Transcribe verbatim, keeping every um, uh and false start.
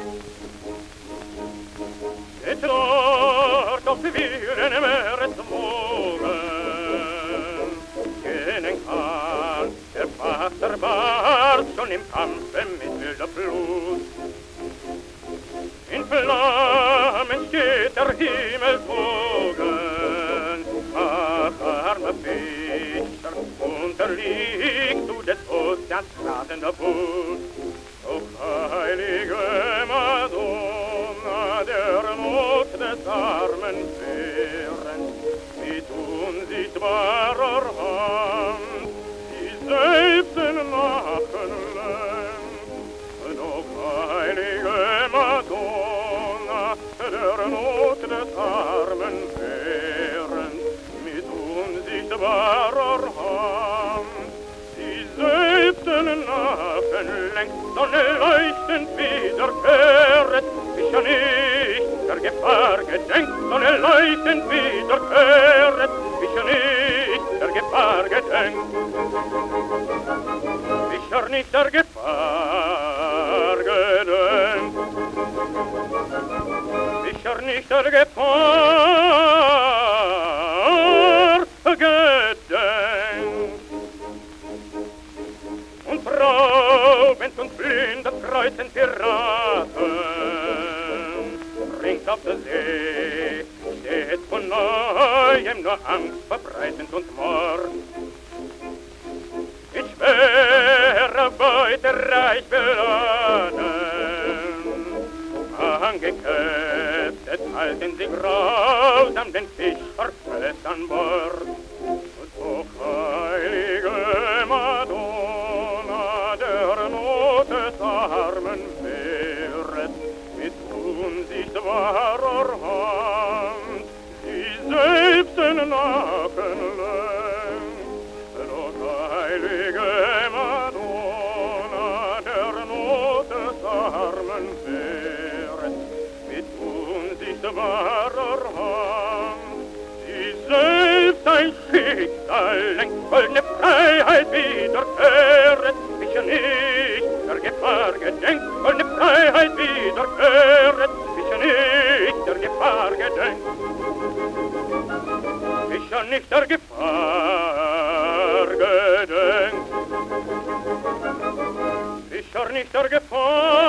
Et dort auf Viren Meereswogen jenen kann der Vater Bart schon im Kampfe mit wilder Flut. In Flammen steht der Himmelbogen, ach, armer Fischer, unterliegt du des Ozeans rasender Wut. O heilige Madonna, der Not des armen Bären, mit unsichtbarer Hand, die selbst den Nachen lenkt. O heilige Madonna, der Not des armen Bären, mit unsichtbarer Hand, die selbst den Nachen lenkt. Sonne leuchtend wiederkehret, ich ja nicht der Gefahr gedenkt. Sonne leuchtend wiederkehret, ich ja nicht der Gefahr gedenkt. Ich ja nicht der Gefahr gedenkt. Ich ja nicht der Gefahr gedenkt. Und raubend und blindend kreuzen Piraten rings auf der See, steht von neuem nur Angst verbreitend und Mord. In schwerer Beute reich beladen, angekettet halten sie grausam den Fischer fest an Bord. Und so heilige Madonna, der Not des armen Meeres, mit unsichtbarer Hand, die selbst den Nacken lenkt. Doch heilige Madonna, der Not des armen Meeres, mit unsichtbarer Hand, die selbst ein Schicksal lenkt. Goldene Freiheit wiederkehret, ich ja nicht der Gefahr gedenkt. Goldene Freiheit wiederkehret, ich ja nicht der Gefahr gedenkt. Ich ja nicht der Gefahr gedenkt. Ich ja nicht der Gefahr